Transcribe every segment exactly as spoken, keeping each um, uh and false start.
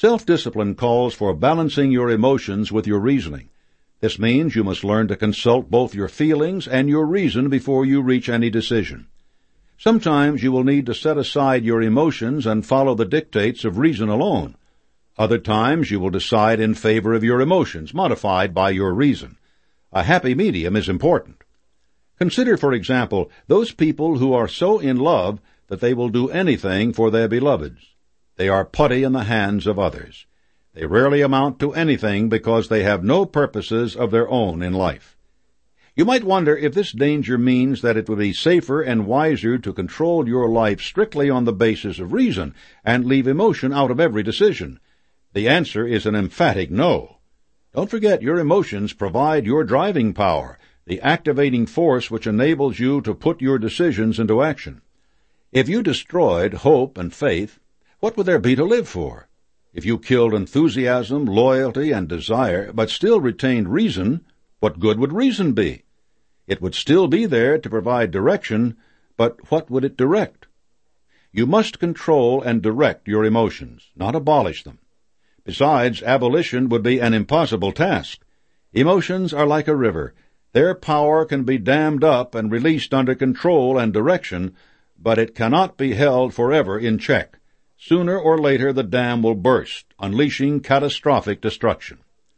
Self-discipline calls for balancing your emotions with your reasoning. This means you must learn to consult both your feelings and your reason before you reach any decision. Sometimes you will need to set aside your emotions and follow the dictates of reason alone. Other times you will decide in favor of your emotions, modified by your reason. A happy medium is important. Consider, for example, those people who are so in love that they will do anything for their beloveds. They are putty in the hands of others. They rarely amount to anything because they have no purposes of their own in life. You might wonder if this danger means that it would be safer and wiser to control your life strictly on the basis of reason and leave emotion out of every decision. The answer is an emphatic no. Don't forget, your emotions provide your driving power, the activating force which enables you to put your decisions into action. If you destroyed hope and faith, what would there be to live for? If you killed enthusiasm, loyalty, and desire, but still retained reason, what good would reason be? It would still be there to provide direction, but what would it direct? You must control and direct your emotions, not abolish them. Besides, abolition would be an impossible task. Emotions are like a river. Their power can be dammed up and released under control and direction, but it cannot be held forever in check. Sooner or later the dam will burst, unleashing catastrophic destruction.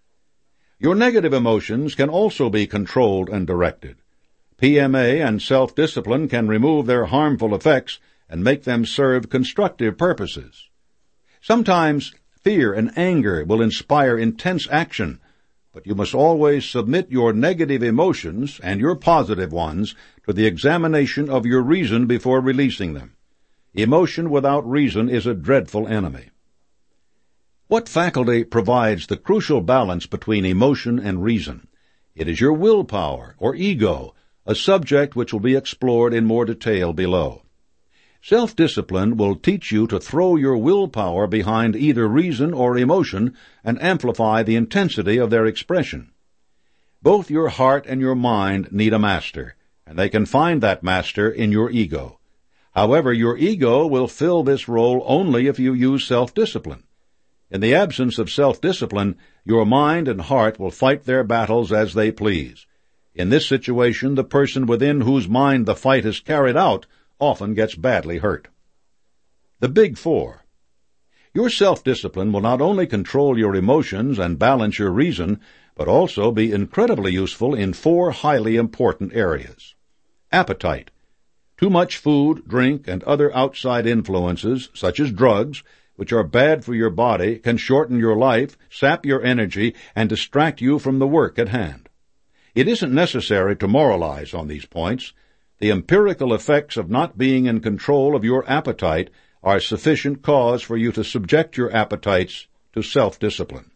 Your negative emotions can also be controlled and directed. P M A and self-discipline can remove their harmful effects and make them serve constructive purposes. Sometimes fear and anger will inspire intense action, but you must always submit your negative emotions and your positive ones to the examination of your reason before releasing them. Emotion without reason is a dreadful enemy. What faculty provides the crucial balance between emotion and reason? It is your willpower, or ego, a subject which will be explored in more detail below. Self-discipline will teach you to throw your willpower behind either reason or emotion and amplify the intensity of their expression. Both your heart and your mind need a master, and they can find that master in your ego. However, your ego will fill this role only if you use self-discipline. In the absence of self-discipline, your mind and heart will fight their battles as they please. In this situation, the person within whose mind the fight is carried out often gets badly hurt. The Big Four. Your self-discipline will not only control your emotions and balance your reason, but also be incredibly useful in four highly important areas. Appetite. Too much food, drink, and other outside influences, such as drugs, which are bad for your body, can shorten your life, sap your energy, and distract you from the work at hand. It isn't necessary to moralize on these points. The empirical effects of not being in control of your appetite are sufficient cause for you to subject your appetites to self-discipline.